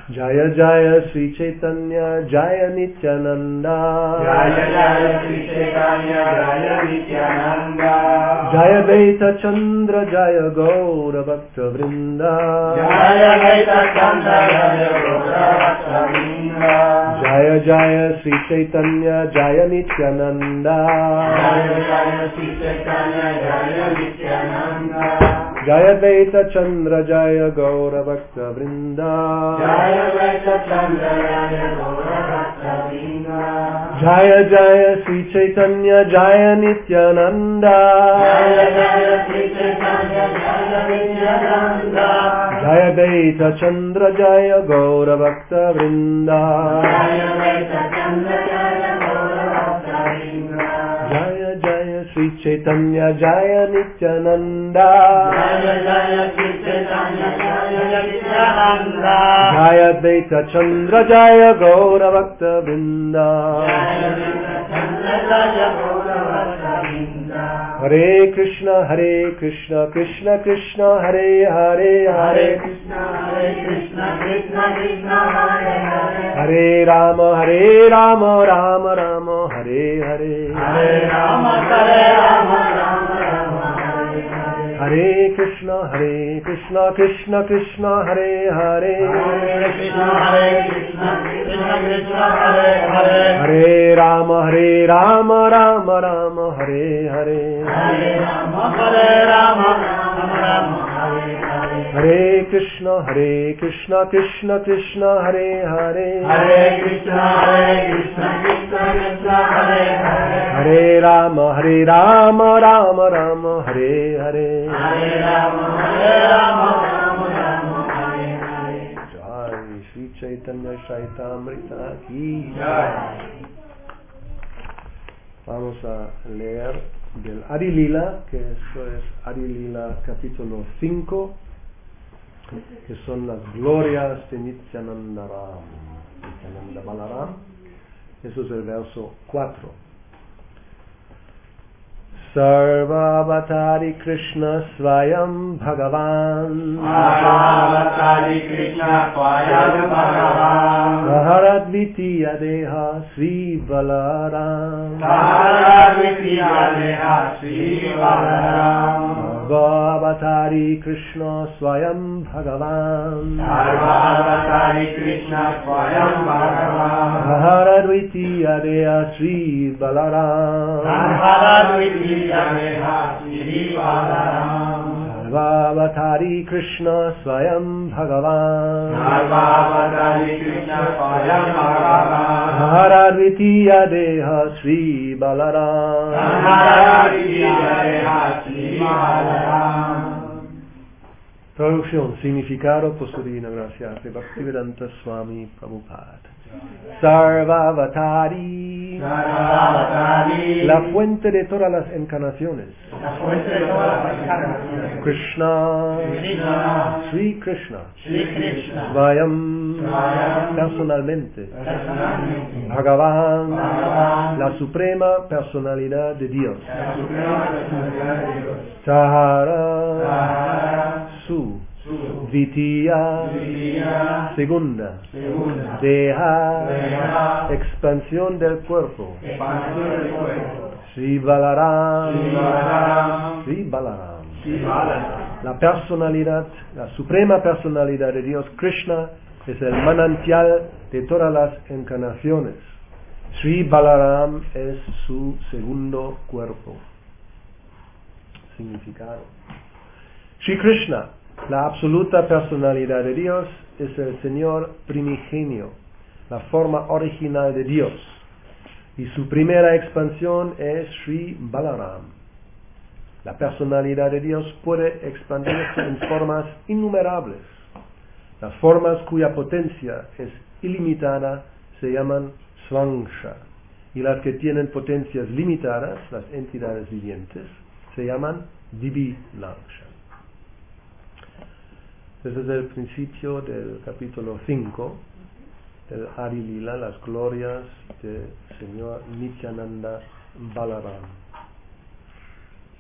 Jaya Jaya Sri Chaitanya Jaya Nityananda Jaya Jaya Sri Chaitanya Jaya Nityananda Jaya Dvaita Chandra Jaya Gaura Bhakta Vrinda Jaya Dvaita Chandra Jaya Gaura Bhakta Vrinda Jaya Jaya Sri Chaitanya Jaya Nityananda Jaya Jaya Sri Chaitanya Jaya Nityananda Jaya Dvaita Chandra Jaya Gaura Bhakta Vrinda Jaya Dvaita Chandra Jaya Gaura Bhakta Vrinda Jaya Jaya Sri Chaitanya Jaya Nityananda Jaya Jaya Sri Chaitanya Jaya Nityananda Jaya Dvaita Chandra Jaya Gaura Bhakta Vrinda Jaya Dvaita Chandra Jaya Gaura Bhakta Vrinda Jaya Jaya Sri Chaitanya Jaya Nityananda Jaya Jaya Sri Chaitanya Jaya Nityananda Jaya Dvaita Chandra Jaya Gaura Bhakta Vrinda Jaya Dvaita Chandra Jaya Gaura Bhakta Vrinda Hare Krishna Krishna Krishna Hare Hare Hare Krishna Krishna Krishna Hare Hare Hare Rama Rama Rama Hare Hare Hare Rama Rama Rama Hare Hare Hare Krishna Krishna Krishna Hare Hare Hare Krishna Krishna Krishna Hare Hare Hare Rama Rama Rama Hare Hare Hare Rama Rama Rama Hare Hare Hare Krishna Krishna Krishna Hare Hare Hare Krishna Krishna Krishna Hare Hare Hare Rama Rama Rama Hare Hare Hare Rama Rama Hare Hare Jai Shri Chaitanya Chaitamrita ki Jai. Vamos a leer del Adi Lila, que esto es Adi Lila capítulo 5, que son las glorias de Nityananda Balaram. Eso es el verso 4. Sarvavatari Krishna Swayam Bhagavan Sarvavatari Krishna Swayam Bhagavan Saharadvitiya Deha Sri Balaram Saharadvitiya Deha Sri Balaram Sarvavatari Krishna Swayam Bhagavan Sarvavatari Krishna Swayam Bhagavan Saharadvitiya Deha Sri Balaram Saharadvitiya Deha Sri Balaram Sarvavatari Krishna Swayam Bhagavan Sarvavatari Krishna Swayam Bhagavan Saharadvitiya Deha Sri Balaram Saharadvitiya Deha Sri Balaram. Traducción, significado por su divina gracia de Bhaktivedanta Swami Prabhupada. Sarvavatari, Sarvavatari, la fuente de todas las encarnaciones. la fuente de todas las encarnaciones. Krishna, Krishna, Sri Krishna, Sri Krishna, Swayam, Swayam, personalmente. personalmente. Bhagavan, Bhagavan, la suprema personalidad de Dios. la suprema personalidad de Dios. Sahara, Sahara, su, su, Vitiya, Vitiya, segunda, segunda, Deha, Deha, expansión del cuerpo. expansión del cuerpo. Sri Balaram, Sri Balaram, Sri Balaram. Sri Balaram. La personalidad, la suprema personalidad de Dios, Krishna, es el manantial de todas las encarnaciones. Sri Balaram es su segundo cuerpo. Significado. Sri Krishna, la absoluta personalidad de Dios, es el Señor primigenio, la forma original de Dios. Y su primera expansión es Sri Balaram. La personalidad de Dios puede expandirse en formas innumerables. Las formas cuya potencia es ilimitada se llaman Svangsha. Y las que tienen potencias limitadas, las entidades vivientes, se llaman Divi-Naksha. Ese es el principio del capítulo 5 del Adi Lila, las glorias del Señor Nityananda Balaram.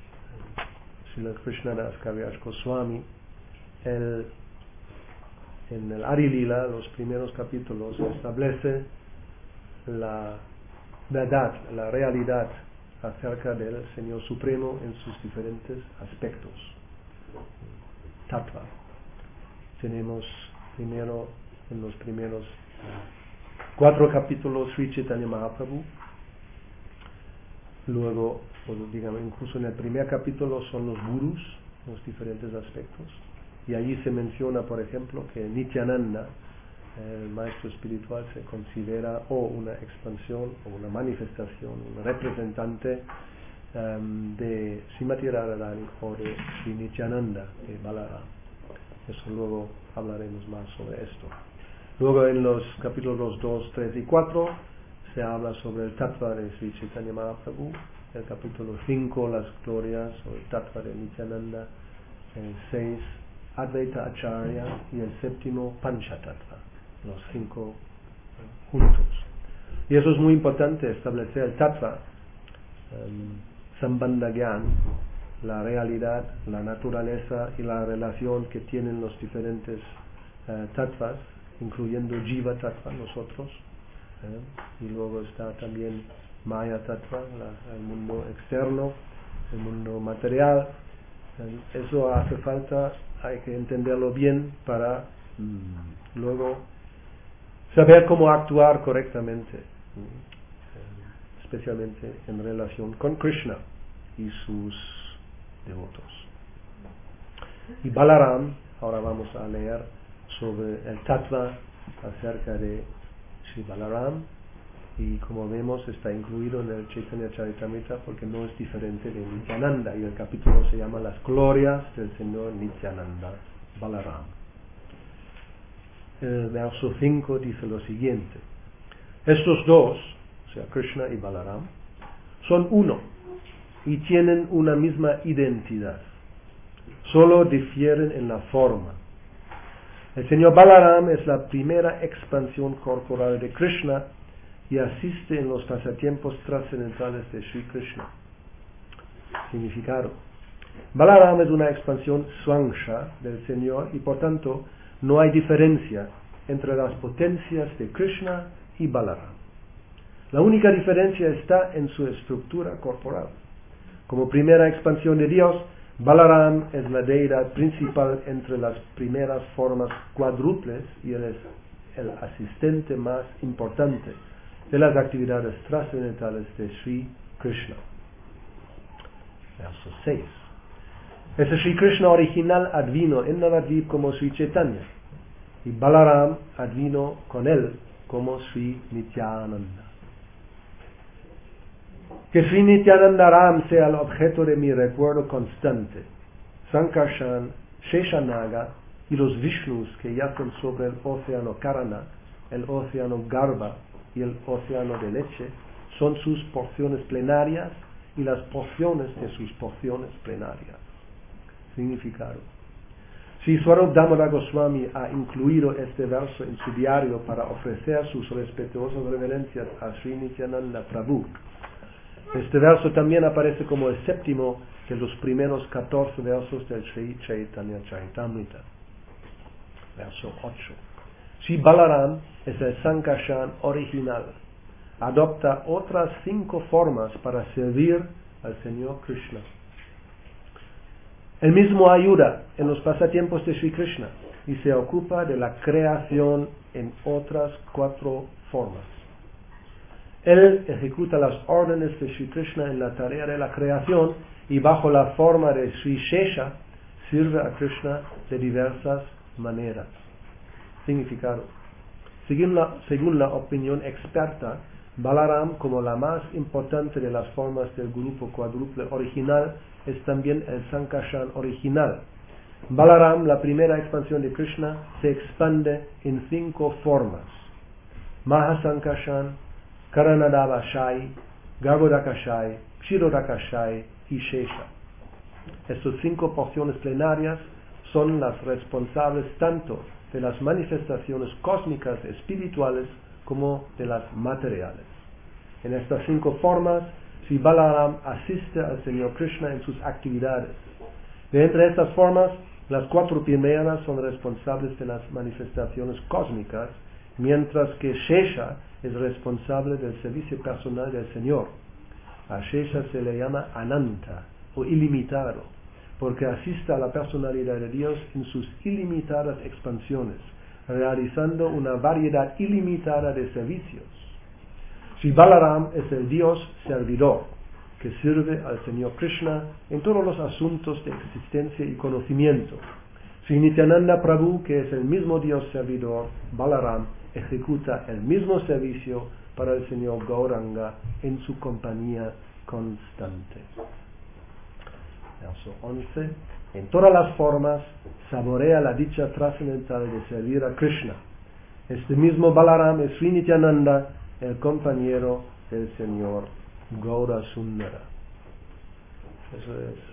Srila Krishnadas Kaviraj Goswami, él en el Adi Lila, los primeros capítulos, establece la verdad, la realidad acerca del Señor Supremo en sus diferentes aspectos. Tattva. Tenemos primero, en los primeros 4 capítulos, Sri Chaitanya Mahaprabhu. Luego, digamos, incluso en el primer capítulo son los gurus, los diferentes aspectos. Y allí se menciona, por ejemplo, que Nityananda, el maestro espiritual, se considera o una expansión o una manifestación, un representante de Srimati Radharani o de Sri Nityananda, de Balaram. Eso luego hablaremos más sobre esto. Luego en los capítulos 2, 3 y 4 se habla sobre el Tattva de Sri Chaitanya Mahaprabhu. El capítulo 5, las glorias o el Tattva de Nityananda. El 6, Advaita Acharya, y el 7, Panchatattva, los 5 juntos. Y eso es muy importante, establecer el Tattva, Sambandha Gyan, la realidad, la naturaleza y la relación que tienen los diferentes tattvas, incluyendo Jiva Tattva, nosotros, y luego está también Maya Tattva, el mundo externo, el mundo material. Eso hace falta, hay que entenderlo bien para luego saber cómo actuar correctamente, especialmente en relación con Krishna y sus devotos. Y Balaram, ahora vamos a leer sobre el Tattva acerca de Sri Balaram, y como vemos está incluido en el Chaitanya Charitamrita porque no es diferente de Nityananda, y el capítulo se llama Las glorias del Señor Nityananda, Balaram. El verso 5 dice lo siguiente: estos dos, o sea Krishna y Balaram, son uno y tienen una misma identidad, solo difieren en la forma. El Señor Balaram es la primera expansión corporal de Krishna y asiste en los pasatiempos trascendentales de Sri Krishna. Significado: Balaram es una expansión swangsha del Señor y por tanto no hay diferencia entre las potencias de Krishna y Balaram. La única diferencia está en su estructura corporal. Como primera expansión de Dios, Balaram es la deidad principal entre las primeras formas cuádruples y él es el asistente más importante de las actividades trascendentales de Sri Krishna. Verso 6. Ese Sri Krishna original advino en Navadvip como Sri Chaitanya, y Balaram advino con él como Sri Nityananda. Que Sri Nityananda Ram sea el objeto de mi recuerdo constante. Sankarshan, Sheshanaga y los Vishnus que yacen sobre el océano Karana, el océano Garbha y el océano de leche son sus porciones plenarias y las porciones de sus porciones plenarias. Significado: si Swarup Damodar Goswami ha incluido este verso en su diario para ofrecer sus respetuosas reverencias a Sri Nityananda Prabhu, este verso también aparece como el 7º de los primeros 14 versos del Sri Chaitanya Charitamrita. Verso 8. Si Balaram es el Sankarshan original, adopta otras 5 formas para servir al Señor Krishna. Él mismo ayuda en los pasatiempos de Sri Krishna y se ocupa de la creación en otras 4 formas. Él ejecuta las órdenes de Sri Krishna en la tarea de la creación y bajo la forma de Sri Shesha sirve a Krishna de diversas maneras. Significado: según la opinión experta, Balaram, como la más importante de las formas del grupo cuádruple original, es también el Sankarshan original. Balaram, la primera expansión de Krishna, se expande en 5 formas: Mahasankarshan, Karanadavashai, Garbhodakashai, Kshirodakashai y Shesha. Estas 5 porciones plenarias son las responsables tanto de las manifestaciones cósmicas espirituales como de las materiales. En estas 5 formas, Sri Balaram asiste al Señor Krishna en sus actividades. De entre estas formas, Las 4 primeras son responsables de las manifestaciones cósmicas, mientras que Shesha es responsable del servicio personal del Señor. A Shesha se le llama Ananta, o ilimitado, porque asiste a la personalidad de Dios en sus ilimitadas expansiones, realizando una variedad ilimitada de servicios. Sri Balaram es el Dios servidor, que sirve al Señor Krishna en todos los asuntos de existencia y conocimiento. Sri Nityananda Prabhu, que es el mismo Dios servidor, Balaram, ejecuta el mismo servicio para el Señor Gauranga en su compañía constante. Verso 11. En todas las formas saborea la dicha trascendental de servir a Krishna. Este mismo Balaram es Sri Nityananda, el compañero del Señor Gaura Sundara. Eso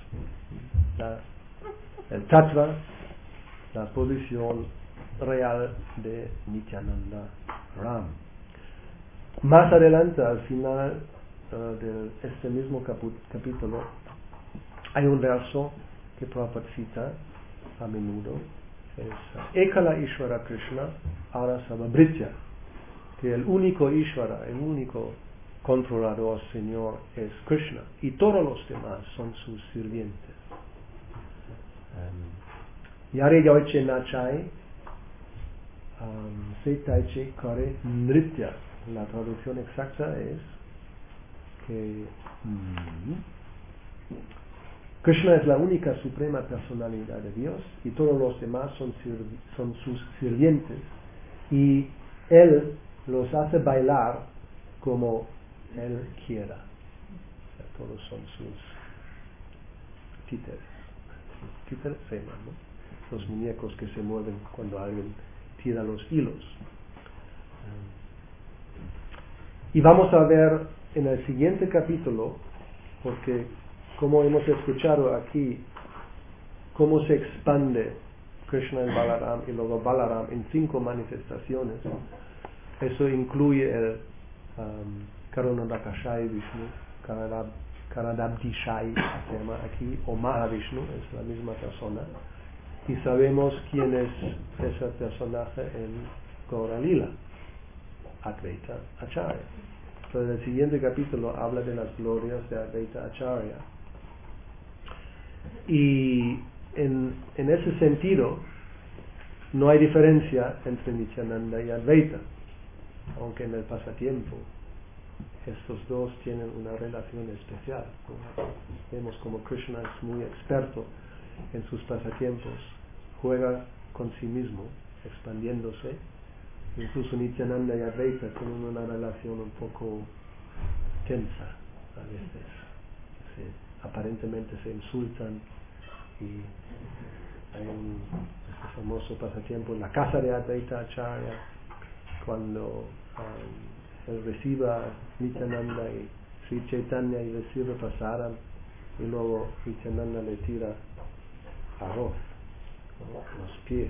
es el tattva, la posición real de Nityananda Ram. Más adelante, al final de este mismo capítulo, hay un verso que Prabhupada cita a menudo, es Ekala Ishvara Krishna Arasava Britya, que el único Ishvara, el único controlador Señor es Krishna, y todos los demás son sus sirvientes. Yare Yoiche Nachai Setaiche Kare Nritya. La traducción exacta es que Krishna es la única suprema personalidad de Dios y todos los demás son sus sirvientes, y Él los hace bailar como Él quiera. O sea, todos son sus títeres. Títeres se llaman, ¿no? Los muñecos que se mueven cuando alguien tira los hilos. Y vamos a ver en el siguiente capítulo, porque como hemos escuchado aquí, cómo se expande Krishna en Balaram y luego Balaram en 5 manifestaciones. Eso incluye el Karunadakashai Vishnu, Karadabdishai se llama aquí, o Mahavishnu, es la misma persona. Y sabemos quién es ese personaje en Gaura Lila, Advaita Acharya. Entonces el siguiente capítulo habla de las glorias de Advaita Acharya. Y en ese sentido no hay diferencia entre Nityananda y Advaita, aunque en el pasatiempo estos dos tienen una relación especial. Vemos como Krishna es muy experto en sus pasatiempos, juega con sí mismo, expandiéndose. Incluso Nityananda y Advaita tienen una relación un poco tensa a veces. Aparentemente se insultan, y hay este famoso pasatiempo en la casa de Advaita Acharya, cuando él reciba a Nityananda y Sri Chaitanya y recibe prasadam, y luego Nityananda le tira arroz, ¿no?, los pies.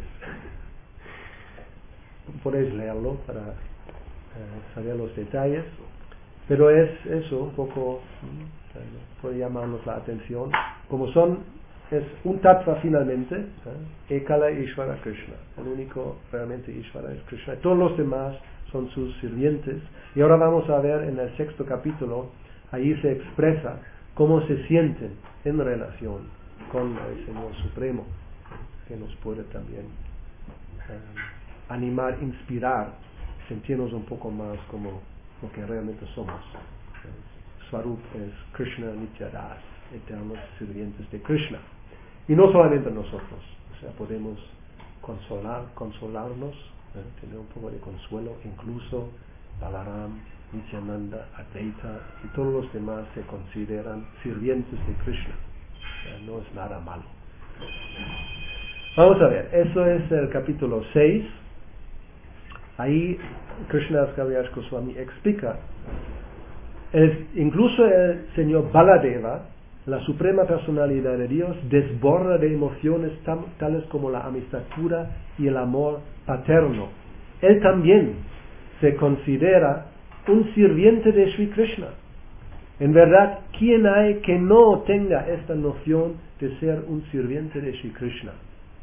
Podéis leerlo para saber los detalles, pero es eso un poco, puede llamarnos la atención, como es un tattva finalmente, Ekala Ishvara Krishna, el único realmente Ishvara es Krishna, todos los demás son sus sirvientes. Y ahora vamos a ver en el 6º capítulo, ahí se expresa cómo se sienten en relación con el Señor Supremo, que nos puede también animar, inspirar, sentirnos un poco más como lo que realmente somos. Swarup es Krishna Nityadas, eternos sirvientes de Krishna. Y no solamente nosotros, o sea, podemos consolarnos, tener un poco de consuelo, incluso Balaram, Nityananda, Advaita y todos los demás se consideran sirvientes de Krishna. O sea, no es nada malo. Vamos a ver, eso es el capítulo 6. Ahí Krishnadas Kaviraj Goswami explica, incluso el señor Baladeva, la suprema personalidad de Dios, desborda de emociones tales como la amistad pura y el amor paterno. Él también se considera un sirviente de Sri Krishna. En verdad, ¿quién hay que no tenga esta noción de ser un sirviente de Sri Krishna?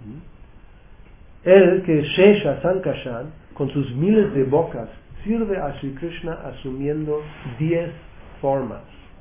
El que Shesha Sankarshan, con sus miles de bocas, sirve a Sri Krishna asumiendo 10 formas.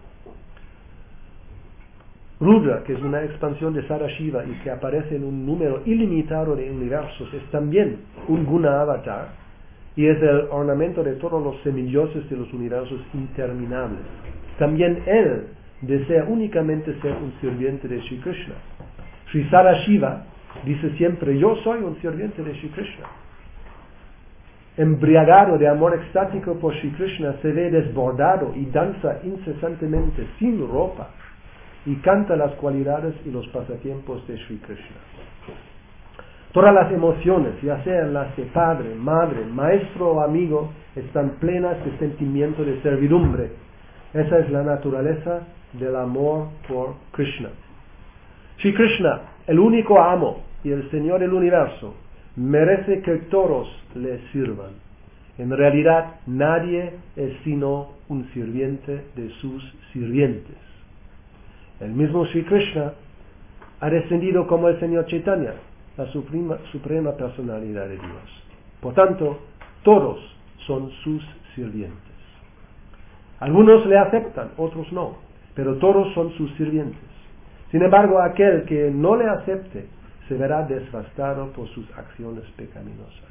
Rudra, que es una expansión de Sadashiva y que aparece en un número ilimitado de universos, es también un guna avatar y es el ornamento de todos los semidioses de los universos interminables. También él desea únicamente ser un sirviente de Sri Krishna. Sri Sadashiva dice siempre: yo soy un sirviente de Sri Krishna. Embriagado de amor extático por Sri Krishna, se ve desbordado y danza incesantemente sin ropa y canta las cualidades y los pasatiempos de Sri Krishna. Todas las emociones, ya sean las de padre, madre, maestro o amigo, están plenas de sentimiento de servidumbre. Esa es la naturaleza del amor por Krishna. Sri Krishna, el único amo y el Señor del universo, merece que todos le sirvan. En realidad, nadie es sino un sirviente de sus sirvientes. El mismo Sri Krishna ha descendido como el Señor Chaitanya, la suprema personalidad de Dios. Por tanto, todos son sus sirvientes. Algunos le aceptan, otros no, pero todos son sus sirvientes. Sin embargo, aquel que no le acepte se verá devastado por sus acciones pecaminosas.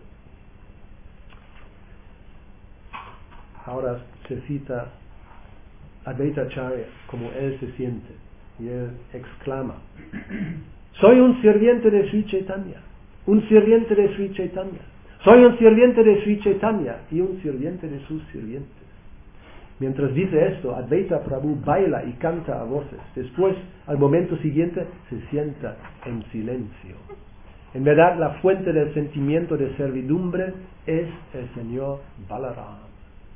Ahora se cita Advaita Acharya como él se siente, y él exclama: soy un sirviente de Sri Chaitanya, un sirviente de Sri Chaitanya, soy un sirviente de Sri Chaitanya y un sirviente de sus sirvientes. Mientras dice esto, Advaita Prabhu baila y canta a voces. Después, al momento siguiente, se sienta en silencio. En verdad, la fuente del sentimiento de servidumbre es el Señor Balaram.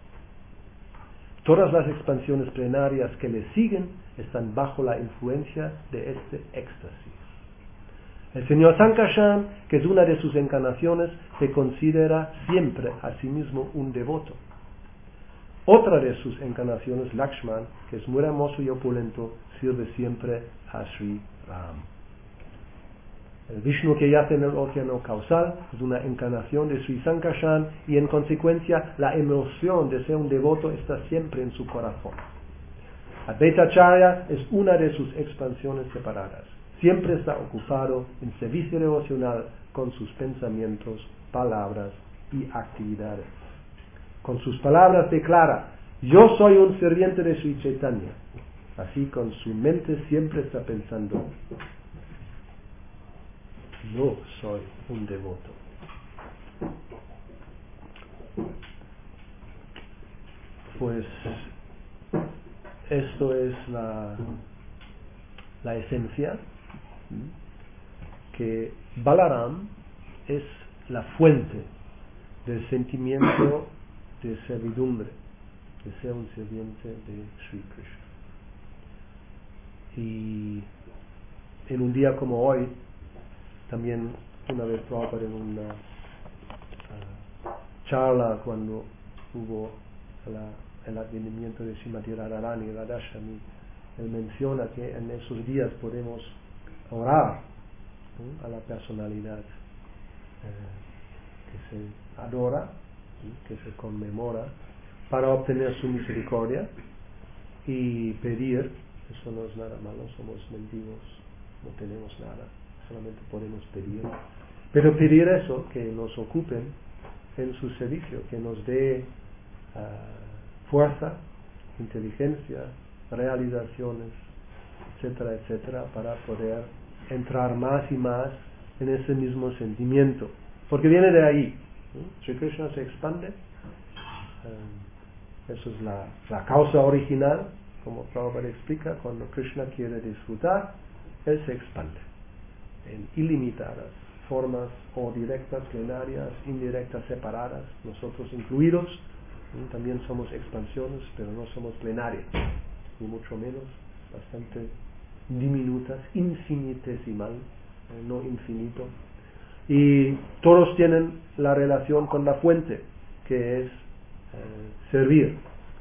Todas las expansiones plenarias que le siguen están bajo la influencia de este éxtasis. El Señor Sankarshan, que es una de sus encarnaciones, se considera siempre a sí mismo un devoto. Otra de sus encarnaciones, Lakshman, que es muy hermoso y opulento, sirve siempre a Sri Ram. El Vishnu que yace en el océano causal es una encarnación de Sri Sankarshan y en consecuencia la emoción de ser un devoto está siempre en su corazón. Advaita Acharya es una de sus expansiones separadas. Siempre está ocupado en servicio devocional con sus pensamientos, palabras y actividades. Con sus palabras declara: yo soy un sirviente de Sri Chaitanya. Así con su mente siempre está pensando: yo soy un devoto. Pues esto es la esencia, que Balaram es la fuente del sentimiento de servidumbre, de ser un sirviente de Sri Krishna. Y en un día como hoy, también una vez Prabhupada en una charla cuando hubo el advenimiento de Srimati Radharani Radhashami, él menciona que en esos días podemos orar a la personalidad que se adora, que se conmemora, para obtener su misericordia y pedir. Eso no es nada malo, somos mendigos, no tenemos nada, solamente podemos pedir. Pero pedir eso, que nos ocupen en su servicio, que nos dé fuerza, inteligencia, realizaciones, etcétera, etcétera, para poder entrar más y más en ese mismo sentimiento. Porque viene de ahí. Sri Krishna se expande. Eso es la causa original, como Prabhupada explica. Cuando Krishna quiere disfrutar, él se expande en ilimitadas formas, o directas, plenarias, indirectas, separadas, nosotros incluidos. También somos expansiones, pero no somos plenarias, ni mucho menos, bastante diminutas, infinitesimal, no infinito. Y todos tienen la relación con la fuente, que es servir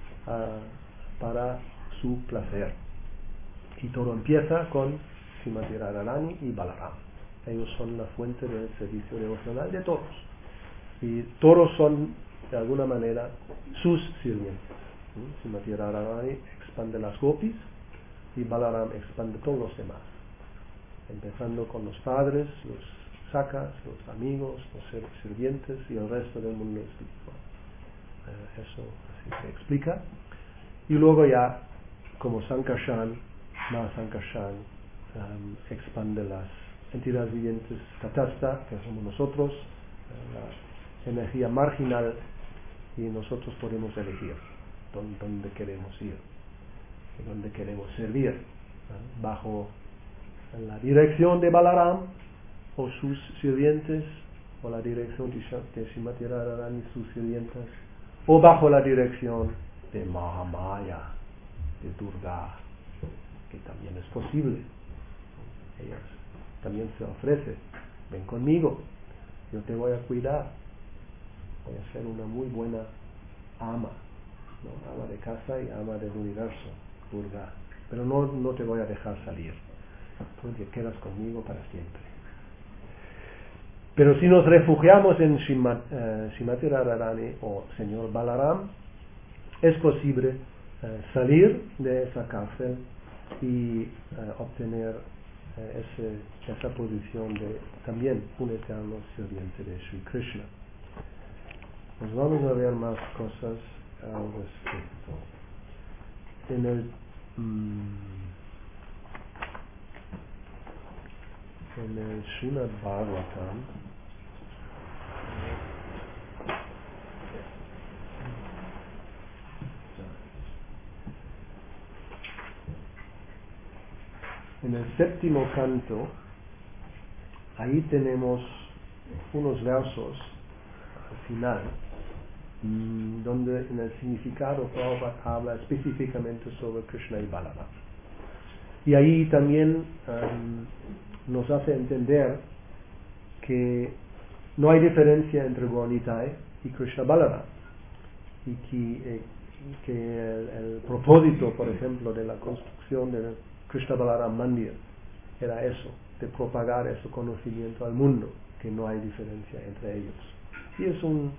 para su placer. Y todo empieza con Srimati Radharani y Balaram. Ellos son la fuente del servicio devocional de todos. Y todos son, de alguna manera, sus sirvientes. Srimati Radharani expande las gopis y Balaram expande todos los demás. Empezando con los padres, los sakas, los amigos, los sirvientes y el resto del mundo espiritual. Eso así se explica. Y luego ya, como Sankarshan, Mahasankarshan, expande las entidades vivientes Tatasta, que somos nosotros, la energía marginal, y nosotros podemos elegir dónde queremos ir, dónde queremos servir, bajo la dirección de Balaram o sus sirvientes, o la dirección de Srimati Radharani y sus sirvientes, o bajo la dirección de Mahamaya, de Durga, que también es posible. Ellas también se ofrece: ven conmigo, yo te voy a cuidar, voy a ser una muy buena ama, ¿no? Ama de casa y ama del universo, Durga, pero no te voy a dejar salir, tú te quedas conmigo para siempre. Pero si nos refugiamos en Srimati Radharani o Señor Balaram, es posible salir de esa cárcel y obtener esa posición de también un eterno sirviente de Sri Krishna. Pues vamos a ver más cosas al respecto. En el Srimad Bhagavatam, en el 7º canto, ahí tenemos unos versos al final, donde en el significado Prabhupada habla específicamente sobre Krishna y Balaram. Y ahí también nos hace entender que no hay diferencia entre Gaura-Nitai y Krishna Balaram, y que el propósito, por ejemplo, de la construcción del Krishna Balaram Mandir era eso, de propagar ese conocimiento al mundo, que no hay diferencia entre ellos. Y es un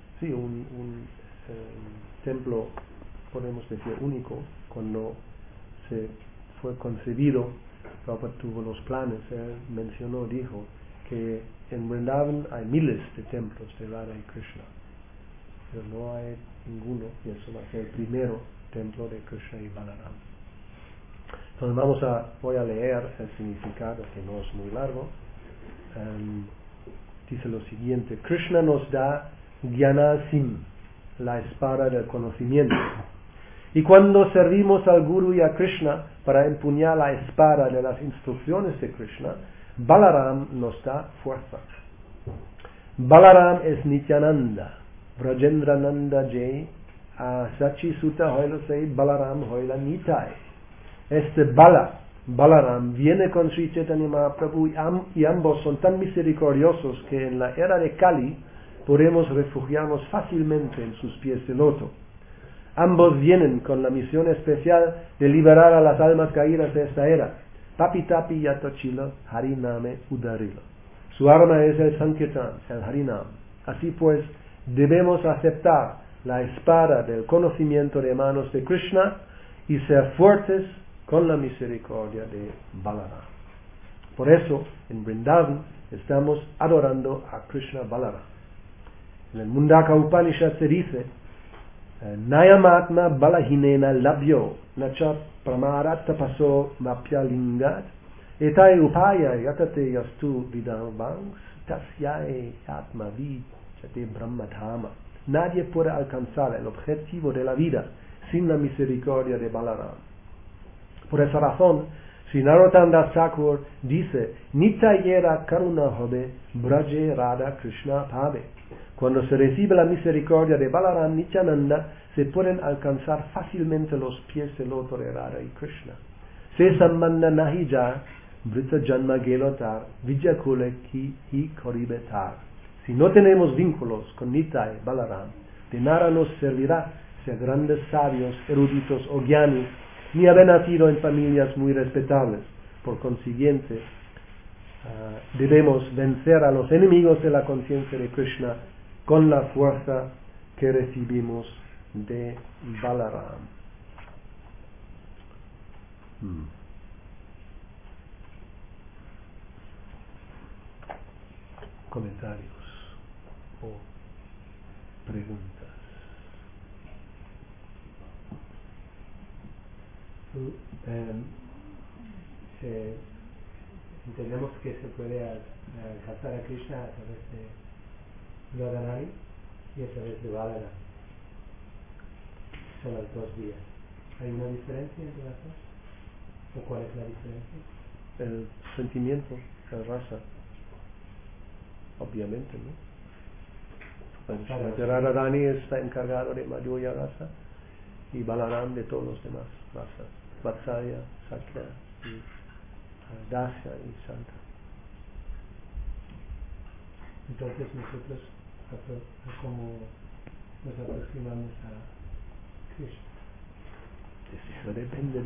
templo, podemos decir, único. Cuando se fue concebido, Prabhupada tuvo los planes, él dijo que en Vrindavan hay miles de templos de Radha y Krishna, pero no hay ninguno, y eso va a ser el primero templo de Krishna y Balaram. Entonces voy a leer el significado, que no es muy largo. Dice lo siguiente: Krishna nos da Jnanasim, la espada del conocimiento. Y cuando servimos al Guru y a Krishna para empuñar la espada de las instrucciones de Krishna, Balaram nos da fuerza. Balaram es Nityananda, Vrajendrananda Jai, Sachi Sutta Hoila Sei, Balaram Hoila Nitai. Este Balaram viene con Sri Chaitanya Mahaprabhu, y ambos son tan misericordiosos que en la era de Kali podemos refugiarnos fácilmente en sus pies de loto. Ambos vienen con la misión especial de liberar a las almas caídas de esta era. Papi Tapi Yatochila Hariname Udarila. Su arma es el Sankirtan, el Harinam. Así pues, debemos aceptar la espada del conocimiento de manos de Krishna y ser fuertes con la misericordia de Balaram. Por eso, en Vrindavan estamos adorando a Krishna Balaram. En el Mundaka Upanishad se dice: Nayamatma Balahinena Labhyo Nacha Pramarat Tapaso Vapyalingat Etai Upaya Yatate Yastu Vidambangs Tasyae Atma Vichate Brahmadhama. Nadie puede alcanzar el objetivo de la vida sin la misericordia de Balaram. Por esa razón, Sri Narottam Das Thakur dice: Nitayera Karuna Hobe Braje Radha Krishna Pave. Cuando se recibe la misericordia de Balaram Nityananda, se pueden alcanzar fácilmente los pies del loto de Radha y Krishna. Se sambandha nahi jar, vrita janma gelotar, vidyakule ki hi koribetar. Si no tenemos vínculos con Nitai, Balaram, de nada nos servirá ser grandes sabios, eruditos o gyanis, ni haber nacido en familias muy respetables. Por consiguiente, debemos vencer a los enemigos de la conciencia de Krishna con la fuerza que recibimos de Balaram. Comentarios o preguntas. Entendemos que se puede alcanzar a Krishna a través de Radharani y a través de Balaram. Son las dos vías. ¿Hay una diferencia entre las dos? ¿O cuál es la diferencia? El sentimiento, la raza, obviamente, ¿no? Radharani está encargado de Madhurya Rasa y Balaram de todos los demás razas, Vatsalya, Sakya y Dasya y Shanta. Entonces nosotros como nos aproximamos a Krishna. Eso depende.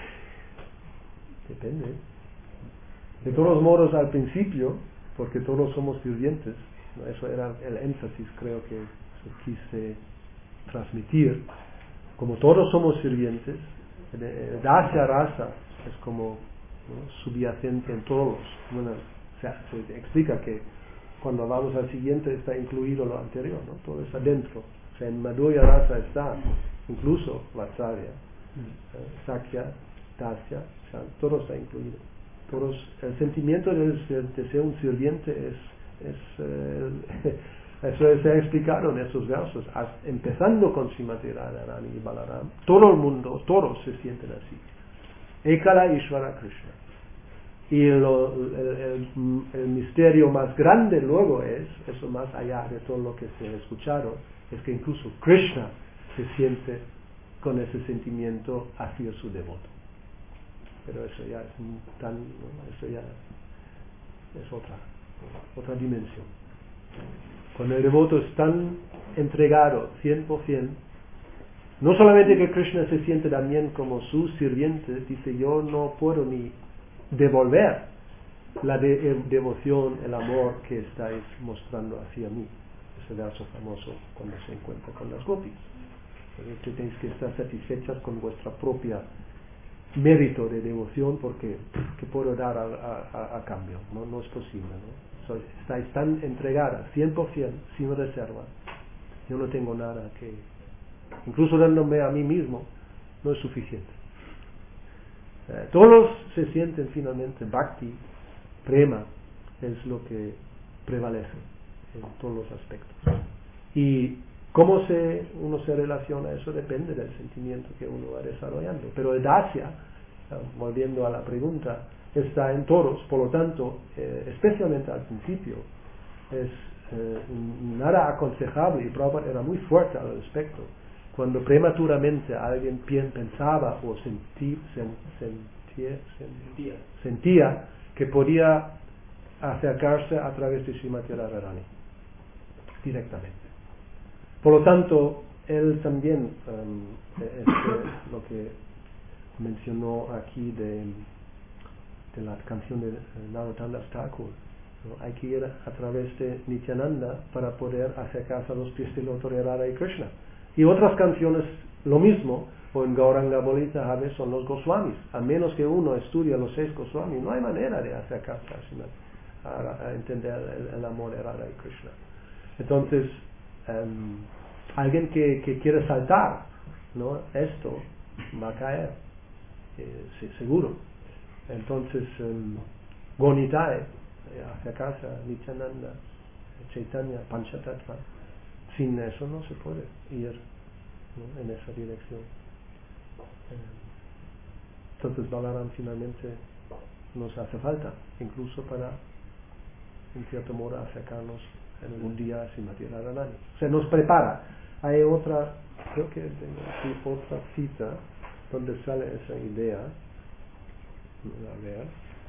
De todos modos, al principio, porque todos somos sirvientes, ¿no? Eso era el énfasis, creo que quise transmitir. Como todos somos sirvientes, Dasya Rasa es como, ¿no?, subyacente en todos. Bueno, se explica que cuando vamos al siguiente está incluido lo anterior, ¿no? Todo está dentro. O sea, en Madhurya Rasa está incluso Vatsalya, Sakya, Dasya, todo está incluido. El sentimiento de ser un sirviente eso se ha explicado en estos versos, empezando con Srimati Radharani y Balaram. Todo el mundo, todos se sienten así. Ekala Ishvara Krishna. Y el misterio más grande luego es, eso más allá de todo lo que se ha escuchado, es que incluso Krishna se siente con ese sentimiento hacia su devoto. Pero eso ya es eso ya es otra dimensión. Cuando el devoto es tan entregado 100%, no solamente que Krishna se siente también como su sirviente, dice: yo no puedo ni devolver la devoción, el amor que estáis mostrando hacia mí. Ese verso famoso cuando se encuentra con las gopis. Que tenéis que estar satisfechas con vuestra propia mérito de devoción, porque ¿qué puedo dar a cambio? No es posible, ¿no? Estáis tan entregadas 100%, sin reserva. Yo no tengo nada que, incluso dándome a mí mismo, no es suficiente. Todos se sienten finalmente bhakti, prema, es lo que prevalece en todos los aspectos. Y cómo uno se relaciona, eso depende del sentimiento que uno va desarrollando. Pero el dasya, volviendo a la pregunta, está en todos, por lo tanto, especialmente al principio, es nada aconsejable, y Prabhupada era muy fuerte al respecto. Cuando prematuramente alguien pensaba o sentía que podía acercarse a través de Srimati Radharani directamente. Por lo tanto, él también, lo que mencionó aquí de la canción de Narottam Das Thakur, ¿no? Hay que ir a través de Nityananda para poder acercarse a los pies del loto de Radha y Krishna. Y otras canciones lo mismo, o en Gauranga Bolita a son los Goswamis. A menos que uno estudie los 6 Goswamis, no hay manera de acercarse a entender el amor de Radha y Krishna. Entonces, alguien que quiere saltar, ¿no?, esto va a caer, seguro. Entonces, Gonitae, acercarse a Nityananda, Chaitanya, Panchatattva, sin eso no se puede ir, ¿no?, en esa dirección. Entonces Balaram finalmente nos hace falta, incluso para, en cierto modo, acercarnos en algún día a Srimati Radharani. Se nos prepara. Hay otra, creo que tengo aquí otra cita donde sale esa idea. A ver.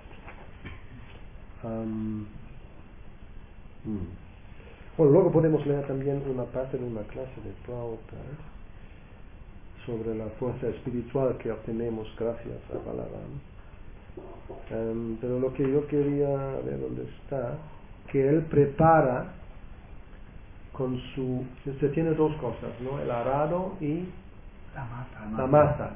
Bueno, luego podemos leer también una parte de una clase de Prabhupada sobre la fuerza espiritual que obtenemos gracias a Balaram. Pero lo que yo quería ver dónde está, que él prepara con su, se tiene dos cosas, ¿no? El arado y la masa.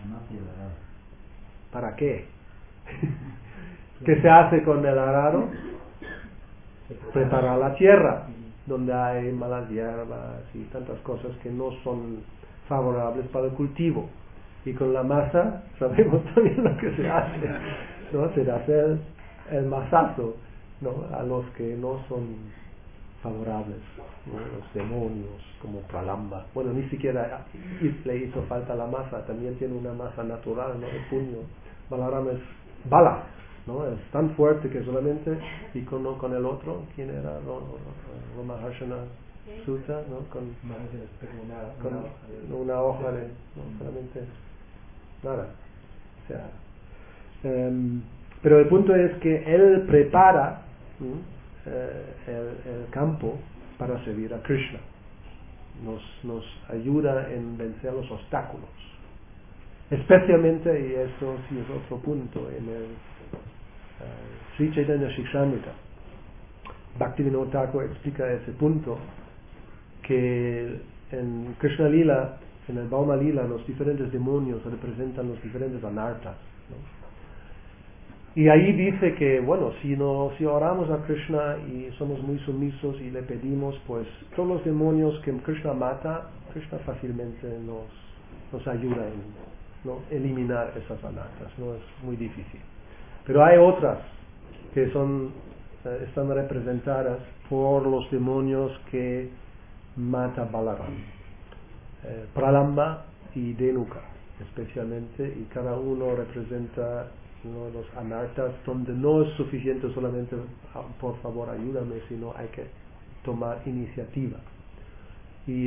¿Para qué? ¿Qué se hace con el arado? Preparar la tierra, donde hay malas hierbas y tantas cosas que no son favorables para el cultivo. Y con la masa sabemos también lo que se hace, ¿no? Se hace el masazo, ¿no? A los que no son favorables, ¿no? Los demonios como Pralamba. Bueno, ni siquiera le hizo falta la masa, también tiene una masa natural, ¿no? El puño. Balaram es bala, ¿no? Es tan fuerte que solamente, y con el otro, ¿quién era? Ramaharshana Sutta, ¿no? Con una hoja de, no, solamente nada. O sea, pero el punto es que él prepara el campo para servir a Krishna. Nos ayuda en vencer los obstáculos. Especialmente, y esto sí es otro punto, en el Sri Chaitanya Shikshamrita, Bhaktivinoda Thakur explica ese punto, que en Krishna Lila, en el Bhauma Lila, los diferentes demonios representan los diferentes anartas, ¿no? Y ahí dice que, bueno, si oramos a Krishna y somos muy sumisos y le pedimos, pues todos los demonios que Krishna mata, Krishna fácilmente nos ayuda en, ¿no?, eliminar esas anartas, no es muy difícil. Pero hay otras que están representadas por los demonios que mata Balaram, Pralamba y Denuka especialmente, y cada uno representa, ¿no?, los anartas, donde no es suficiente solamente por favor ayúdame, sino hay que tomar iniciativa. Y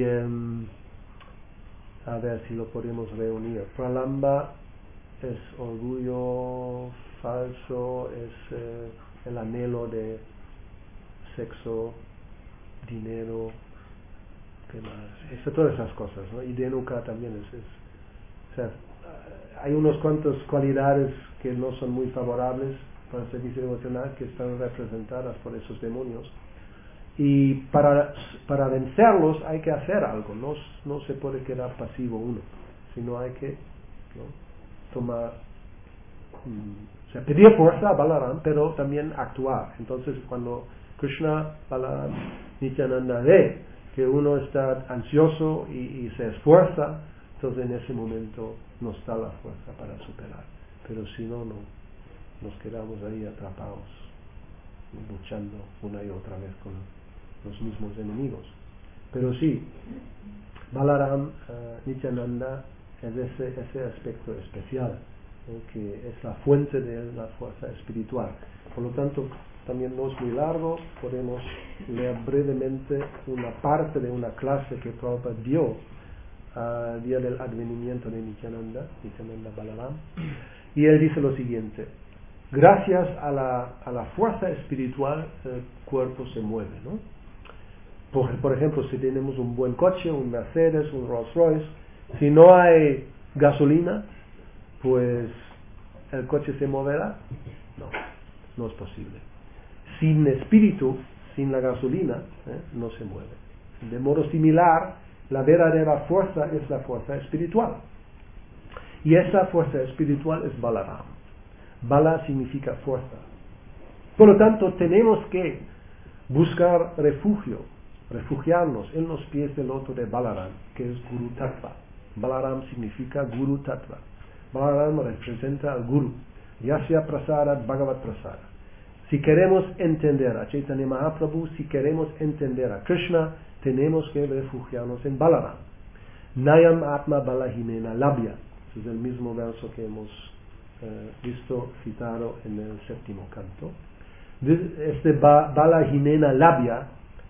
a ver si lo podemos reunir. Pralamba es orgullo falso, es el anhelo de sexo, dinero, ¿qué más? Todas esas cosas, ¿no? Y Denuka también o sea, hay unos cuantos cualidades que no son muy favorables para el servicio devocional que están representadas por esos demonios. Y para vencerlos hay que hacer algo, no se puede quedar pasivo uno, sino hay que, ¿no?, tomar, o sea, pedir fuerza a Balaram, pero también actuar. Entonces cuando Krishna, Balaram, Nityananda ve que uno está ansioso y se esfuerza, entonces en ese momento nos da la fuerza para superar. Pero si no, nos quedamos ahí atrapados, luchando una y otra vez con los mismos enemigos. Pero sí, Balaram, Nityananda es ese aspecto especial, ¿no?, que es la fuente de la fuerza espiritual. Por lo tanto, también no es muy largo, podemos leer brevemente una parte de una clase que Prabhupada dio al día del advenimiento de Nityananda Balaram, y él dice lo siguiente: gracias a la fuerza espiritual el cuerpo se mueve, ¿no? Por ejemplo, si tenemos un buen coche, un Mercedes, un Rolls Royce, si no hay gasolina, pues ¿el coche se moverá? No es posible. Sin espíritu, sin la gasolina, no se mueve. De modo similar, la verdadera fuerza es la fuerza espiritual. Y esa fuerza espiritual es Balaram. Bala significa fuerza. Por lo tanto, tenemos que buscar refugiarnos en los pies del loto de Balaram, que es Guru Tattva. Balaram significa Guru Tattva. Balaram representa al Guru, Yasya Prasada, Bhagavad Prasada. Si queremos entender a Chaitanya Mahaprabhu, si queremos entender a Krishna, tenemos que refugiarnos en Balaram. Nayam Atma Balahinena Labhya. Ese es el mismo verso que hemos visto citado en el séptimo canto. Este Balahinena Labhya,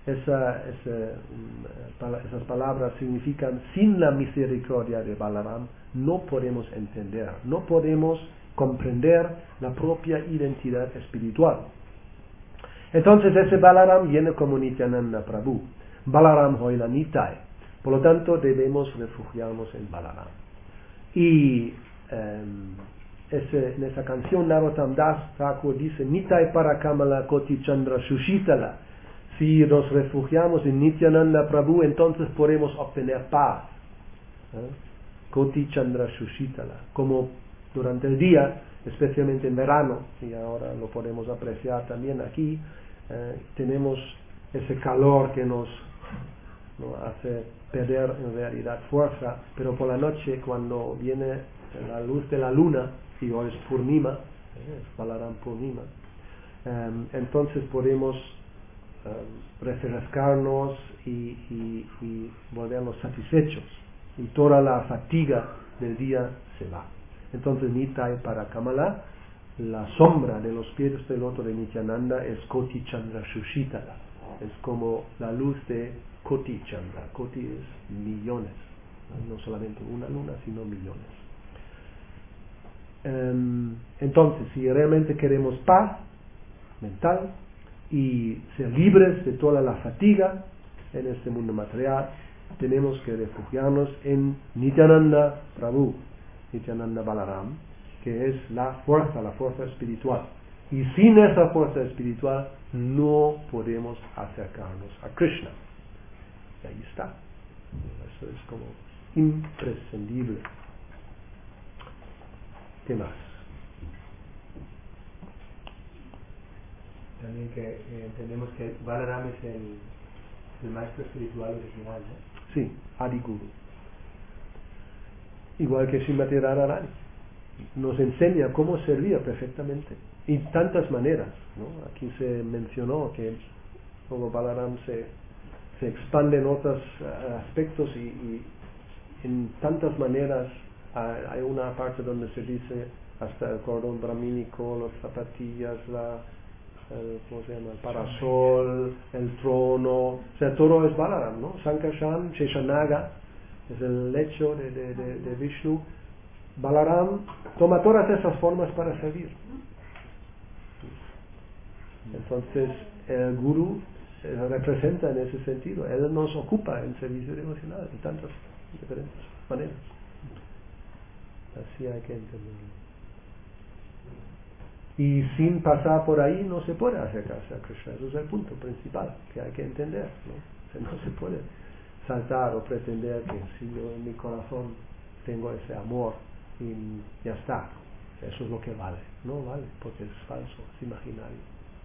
esas palabras significan: sin la misericordia de Balaram no podemos entender, no podemos comprender la propia identidad espiritual. Entonces ese Balaram viene como Nityananda Prabhu, Balaram Hoila Nitai. Por lo tanto debemos refugiarnos en Balaram. Y en esa canción Narottam Das Thakur dice Nitai Parakamala Koti Chandra Shushitala. Si nos refugiamos en Nityananda Prabhu, entonces podemos obtener paz. Koti Chandra Shushitala. Como durante el día, especialmente en verano, y ahora lo podemos apreciar también aquí, tenemos ese calor que nos hace perder en realidad fuerza, pero por la noche cuando viene la luz de la luna, y hoy es Purnima, es Balaram Purnima, entonces podemos refrescarnos y volvernos satisfechos, y toda la fatiga del día se va. Entonces Nitai para Kamala, la sombra de los pies del loto de Nityananda es Koti Chandra Shushitala, es como la luz de Koti Chandra. Koti es millones, no solamente una luna, sino millones. Entonces, si realmente queremos paz mental y ser libres de toda la fatiga en este mundo material, tenemos que refugiarnos en Nityananda Prabhu, Nityananda Balaram, que es la fuerza espiritual. Y sin esa fuerza espiritual no podemos acercarnos a Krishna. Y ahí está. Eso es como imprescindible. ¿Qué más? También que entendemos que Balaram es el maestro espiritual original, ¿no? Sí, Adi Guru. Igual que Srimati Radharani. Nos enseña cómo servir perfectamente. Y tantas maneras, ¿no? Aquí se mencionó que como Balaram se expande en otros aspectos y en tantas maneras. Hay una parte donde se dice hasta el cordón brahmínico, las zapatillas, ¿cómo se llama? El parasol, el trono, o sea, todo es Balaram, ¿no? Sankarshan, Sheshanaga, es el lecho de Vishnu. Balaram toma todas esas formas para servir. Entonces, el Guru representa en ese sentido, él nos ocupa en servicio devocional de tantas diferentes maneras. Así hay que entenderlo. Y sin pasar por ahí no se puede acercarse a Krishna. Eso es el punto principal que hay que entender, ¿no? O sea, no se puede saltar o pretender que si yo en mi corazón tengo ese amor y ya está, eso es lo que vale. No vale, porque es falso, es imaginario.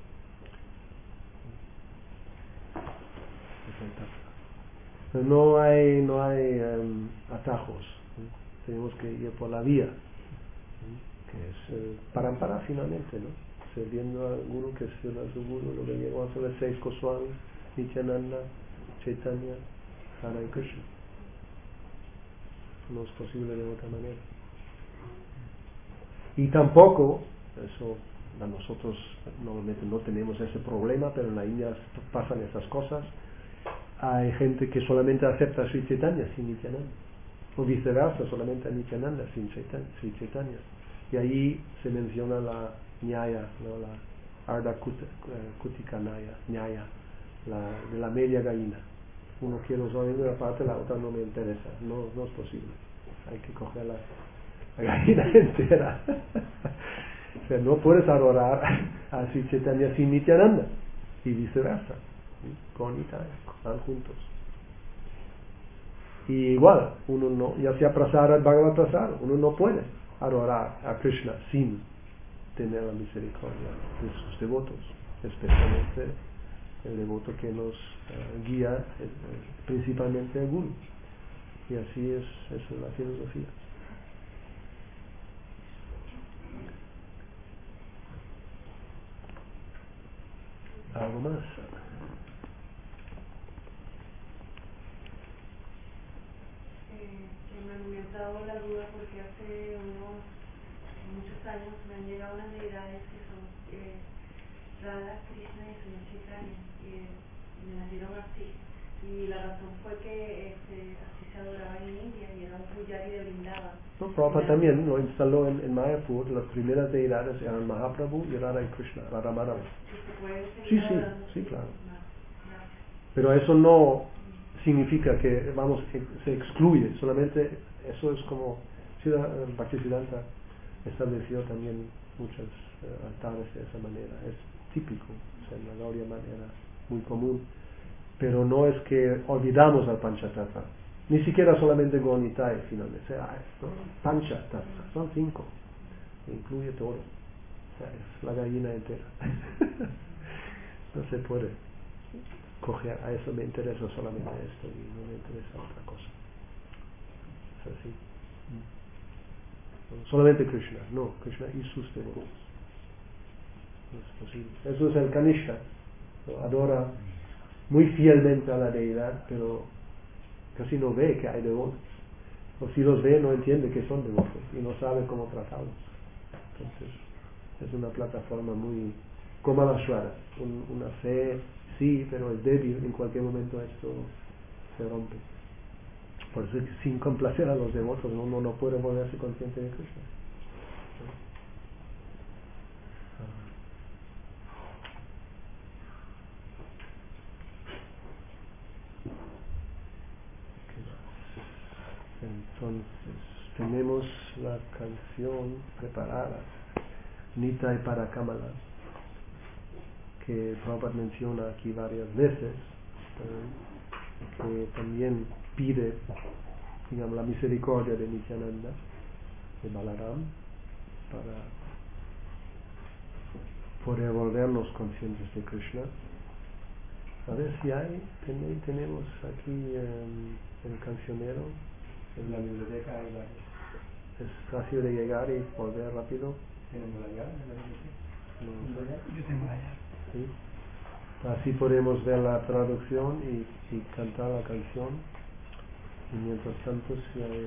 Pero no hay atajos. Tenemos que ir por la vía, que es Parampara finalmente, ¿no? Sirviendo al Guru, que es a su Guru, lo que llegó a ser el 6 Goswami, Nityananda, Chaitanya, Radha y Krishna. No es posible de otra manera. Y tampoco, eso a nosotros normalmente no tenemos ese problema, pero en la India pasan esas cosas. Hay gente que solamente acepta a Sri Chaitanya sin Nityananda, o viceversa, solamente a Nityananda sin Sri Chaitanya. Y ahí se menciona la Nyaya, ¿no? La Ardha Kutika Nyaya, de la media gallina. Uno quiere solamente una parte, la otra no me interesa. No es posible. Hay que coger la gallina entera. O sea, no puedes adorar a Sri Chaitanya sin Nityananda, y viceversa. Con Nityananda, van juntos. Y igual, uno no, ya sea Prasada, Bhagavad Prasada, uno no puede adorar a Krishna sin tener la misericordia de sus devotos, especialmente el devoto que nos guía, principalmente el Guru. Y así es la filosofía. ¿Algo más? Me ha dado la duda porque hace muchos años me han llegado unas deidades que son Radha, Krishna y Señor Chaitanya, y me nacieron así. Y la razón fue que así se adoraba en India y era un pujari de Vrindavan. No, Prabhupada también lo instaló en Mayapur. Las primeras deidades eran Mahaprabhu y Radha y Krishna, Radha Madhava. Sí, claro. Pero eso no significa que se excluye, solamente eso es como Bhaktisiddhanta estableció también muchos altares de esa manera. Es típico, o sea, en la Gaudiya era muy común, pero no es que olvidamos al Panchatattva, ni siquiera solamente Gonitai finalmente, ¿no? Panchatattva, son 5, incluye todo, o sea, es la gallina entera. No se puede coger, a eso me interesa solamente esto y no me interesa otra cosa. Es así. No, solamente Krishna, no, Krishna y sus devotos. No es posible. Eso es el Kanishka, ¿no? Adora muy fielmente a la deidad, pero casi no ve que hay devotos. O si los ve, no entiende que son devotos y no sabe cómo tratarlos. Entonces, es una plataforma muy como la Shvara, una fe, sí, pero es débil, en cualquier momento esto se rompe. Por eso, sin complacer a los devotos, uno no puede volverse consciente de Krishna. Entonces, tenemos la canción preparada, Nitai para Kamala, que Prabhupada menciona aquí varias veces, que también pide, digamos, la misericordia de Nityananda, de Balaram, para poder volvernos conscientes de Krishna. A ver si tenemos aquí el cancionero. En la biblioteca hay varios. Es fácil de llegar y volver rápido. ¿Tenemos la llave en la biblioteca? No. Yo tengo la llave. ¿Sí? Así podemos ver la traducción y cantar la canción. Y mientras tanto, si hay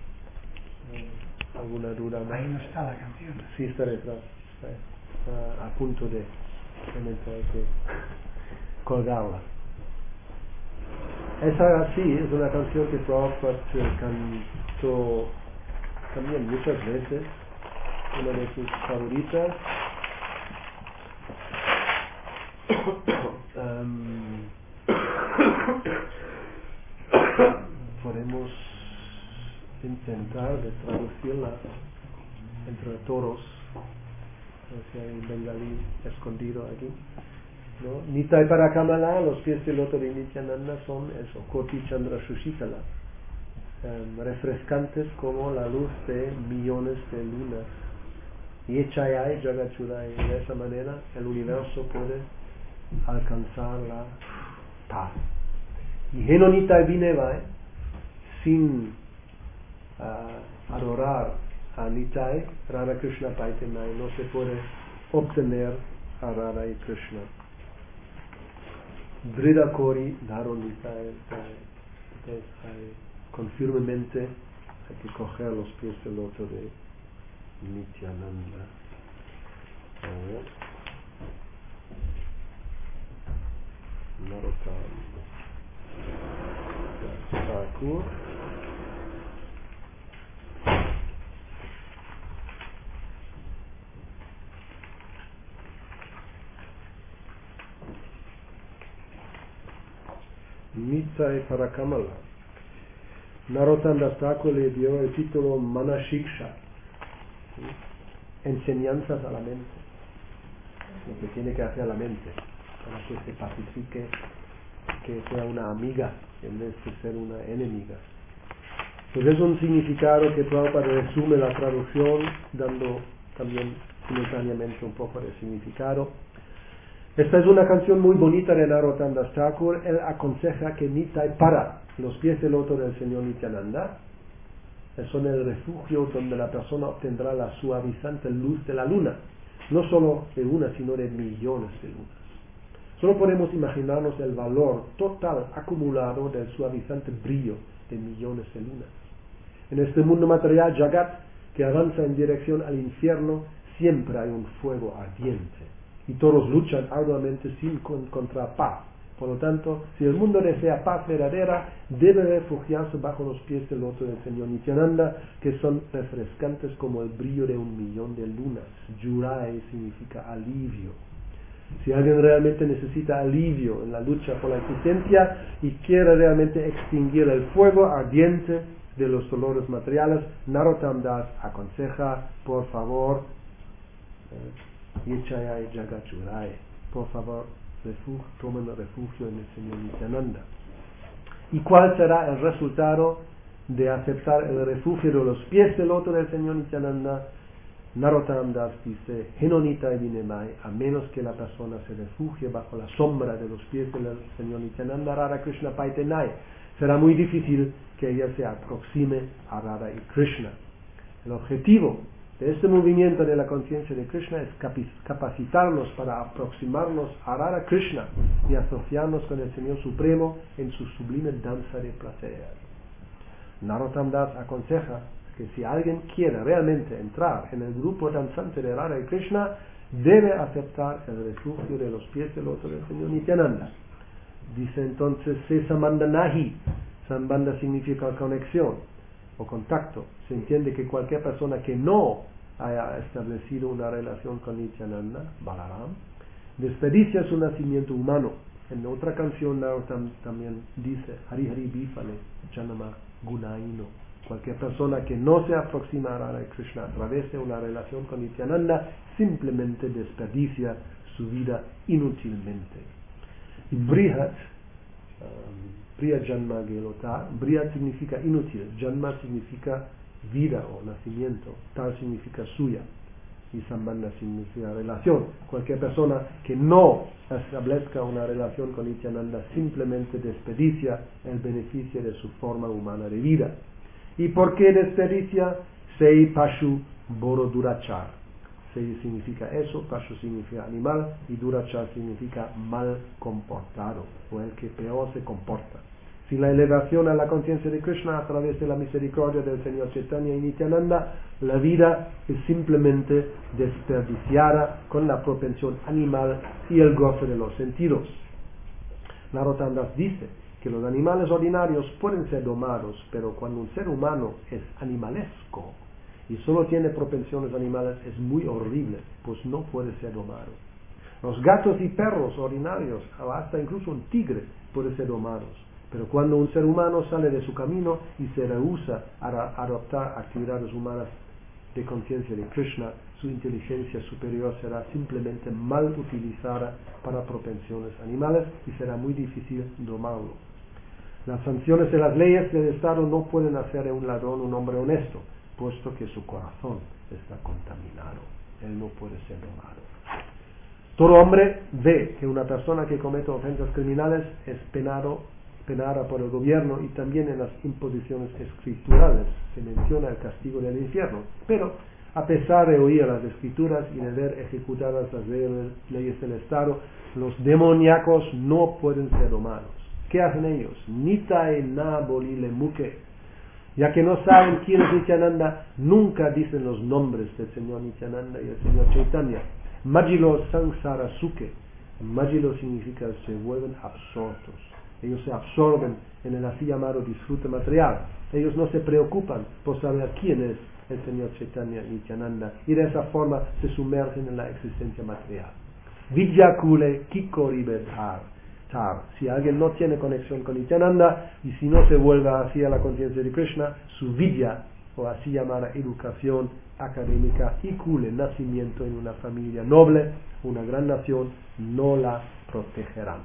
alguna duda más. Ahí no está la canción. Sí, está detrás. Está a punto de. Realmente hay que colgarla. Esa sí es una canción que Prabhupada cantó también muchas veces, una de sus favoritas. Podemos intentar de traducirla entre todos, si hay un bengalí escondido aquí, ¿no? Nitai para Kamala, los pies del loto de Nityananda son eso, Koti Chandra Shushitala, refrescantes como la luz de millones de lunas. Yechayai Jagachudai, de esa manera el universo puede alcanzar la paz. Y Henonitai Vinevai, sin adorar a Nitai, Radha Krishna Paitanai, no se puede obtener a Radha y Krishna. Drida Kori Dharo Nitai, con firmemente hay que coger los pies del loto de Nityananda. A ver. Narottam Thakur. Nitai para Kamala. Narottam Das Thakur le dio el título Manashiksha, enseñanzas a la mente, lo que tiene que hacer la mente para que se pacifique, que sea una amiga en vez de ser una enemiga. Pues es un significado que Prabhupada resume la traducción, dando también simultáneamente un poco de significado. Esta es una canción muy bonita de Narottam Das Thakur. Él aconseja que Nitai para los pies del loto del Señor Nityananda son el refugio donde la persona obtendrá la suavizante luz de la luna, no solo de una, sino de millones de lunas. Solo podemos imaginarnos el valor total acumulado del suavizante brillo de millones de lunas. En este mundo material, Jagat, que avanza en dirección al infierno, siempre hay un fuego ardiente y todos luchan arduamente sin encontrar paz. Por lo tanto, si el mundo desea paz verdadera, debe refugiarse bajo los pies del loto del Señor Nityananda, que son refrescantes como el brillo de 1.000.000 de lunas. Jurai significa alivio. Si alguien realmente necesita alivio en la lucha por la existencia y quiere realmente extinguir el fuego ardiente de los dolores materiales, Narottam Das aconseja, por favor, Yechaya Jagachurai, por favor, tomen refugio en el Señor Nityananda. ¿Y cuál será el resultado de aceptar el refugio de los pies del loto del Señor Nityananda? Narottam Das dice, Henonita y Vinemai, a menos que la persona se refugie bajo la sombra de los pies del Señor Nityananda, Radha Krishna Paitenai, será muy difícil que ella se aproxime a Radha y Krishna. El objetivo de este movimiento de la conciencia de Krishna es capacitarnos para aproximarnos a Radha Krishna y asociarnos con el Señor Supremo en su sublime danza de placer. Narottam Das aconseja que si alguien quiere realmente entrar en el grupo danzante de Radha y Krishna, debe aceptar el refugio de los pies del loto del Señor Nityananda. Dice entonces, Se Sambandhanahi. Sambandha significa conexión o contacto. Se entiende que cualquier persona que no haya establecido una relación con Nityananda, Balaram, desperdicia su nacimiento humano. En otra canción Narottam también dice, Hari Hari Bifale Janama Gunaino. Cualquier persona que no se aproxima a Radha Krishna a través de una relación con Nityananda simplemente desperdicia su vida inútilmente. Y Brihat, Priya Janma Gelota, Brihat significa inútil, Janma significa vida o nacimiento, Tal significa suya y Sambandha significa relación. Cualquier persona que no establezca una relación con Nityananda simplemente desperdicia el beneficio de su forma humana de vida. ¿Y por qué desperdicia? Sei Pashu Boro Durachar. Sei significa eso, Pashu significa animal y Durachar significa mal comportado o el que peor se comporta. Sin la elevación a la conciencia de Krishna a través de la misericordia del Señor Chaitanya y Nityananda, la vida es simplemente desperdiciada con la propensión animal y el goce de los sentidos. Narottam Das dice que los animales ordinarios pueden ser domados, pero cuando un ser humano es animalesco y solo tiene propensiones animales, es muy horrible, pues no puede ser domado. Los gatos y perros ordinarios, o hasta incluso un tigre, puede ser domados. Pero cuando un ser humano sale de su camino y se rehúsa a adoptar actividades humanas de conciencia de Krishna, su inteligencia superior será simplemente mal utilizada para propensiones animales y será muy difícil domarlo. Las sanciones de las leyes del Estado no pueden hacer de un ladrón un hombre honesto, puesto que su corazón está contaminado. Él no puede ser domado. Todo hombre ve que una persona que comete ofensas criminales es penada por el gobierno, y también en las imposiciones escriturales se menciona el castigo del infierno. Pero a pesar de oír las escrituras y de ver ejecutadas las leyes del Estado, los demoníacos no pueden ser domados. ¿Qué hacen ellos? Nitae na bolile muke. Ya que no saben quién es Nityananda, nunca dicen los nombres del Señor Nityananda y el Señor Chaitanya. Majilo sangsara suke. Majilo significa se vuelven absortos. Ellos se absorben en el así llamado disfrute material. Ellos no se preocupan por saber quién es el Señor Chaitanya y Nityananda, y de esa forma se sumergen en la existencia material. Vidyakule kikoribe tar. Si alguien no tiene conexión con Nityananda y si no se vuelve hacia la conciencia de Krishna, su vidya, o así llamada educación académica, y kule, nacimiento en una familia noble, una gran nación, no la protegerán.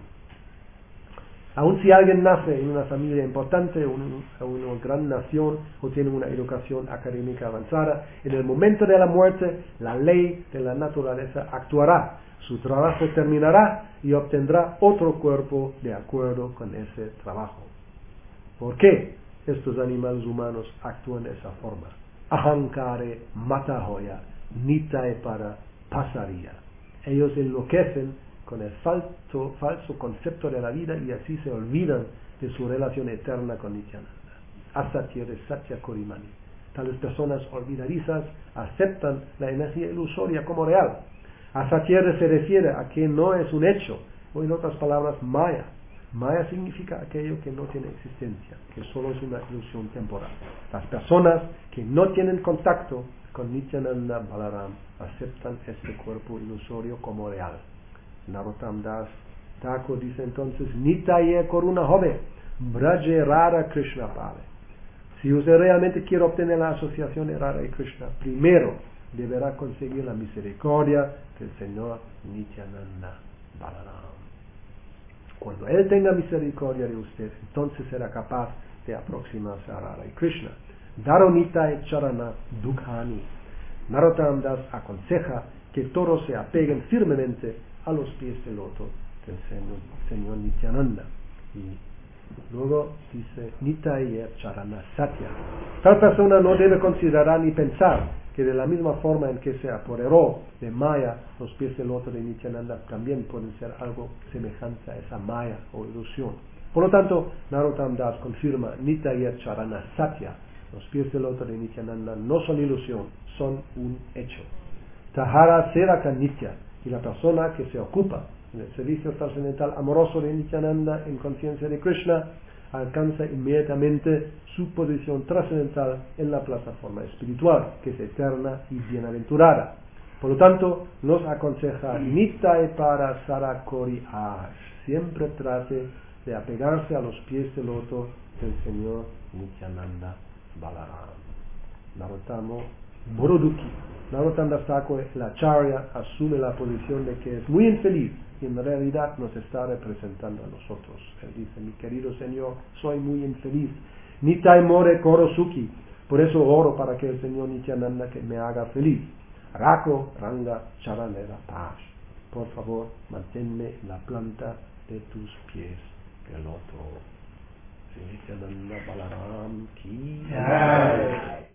Aun si alguien nace en una familia importante, una gran nación, o tiene una educación académica avanzada, en el momento de la muerte, la ley de la naturaleza actuará. Su trabajo terminará y obtendrá otro cuerpo de acuerdo con ese trabajo. ¿Por qué estos animales humanos actúan de esa forma? Ahankare matahoya nitae para pasaría. Ellos enloquecen con el falso concepto de la vida y así se olvidan de su relación eterna con Nityananda. Asatyere satya korimani. Tales personas olvidadizas aceptan la energía ilusoria como real. Asatyere se refiere a que no es un hecho, o en otras palabras, maya. Maya significa aquello que no tiene existencia, que solo es una ilusión temporal. Las personas que no tienen contacto con Nityananda Balaram aceptan este cuerpo ilusorio como real. Narottam Das Thakur dice entonces, Nitaye Koruna Hobe, Braje Radha Krishna Pale. Si usted realmente quiere obtener la asociación de Radha y Krishna, primero deberá conseguir la misericordia del Señor Nityananda Balaram. Cuando Él tenga misericordia de usted, entonces será capaz de aproximarse a Radha y Krishna. Daronita e Charana Dukhani. Narottam Das aconseja que todos se apeguen firmemente a los pies del loto del Señor Nityananda. Y luego dice Nitaya Charana Satya. Tal persona no debe considerar ni pensar que de la misma forma en que se apoderó de Maya, los pies del loto de Nityananda también pueden ser algo semejante a esa Maya o ilusión. Por lo tanto, Narottam Das confirma Nitaya Charana Satya. Los pies del loto de Nityananda no son ilusión, son un hecho. Tahara Sevaka Nitya. Y la persona que se ocupa en el servicio trascendental amoroso de Nityananda en conciencia de Krishna alcanza inmediatamente su posición trascendental en la plataforma espiritual, que es eterna y bienaventurada. Por lo tanto, nos aconseja Nitai para Sarakori Ash. Siempre trate de apegarse a los pies del loto del Señor Nityananda Balaram. Narottamo Boroduki. Narottam Das Thakur, el Acharya, asume la posición de que es muy infeliz y en realidad nos está representando a nosotros. Él dice, mi querido Señor, soy muy infeliz. Nitai More Korosuki. Por eso oro para que el Señor Nityananda que me haga feliz. Rako Ranga Charanera Pash. Por favor, manténme en la planta de tus pies del loto. Nityananda Balaram ki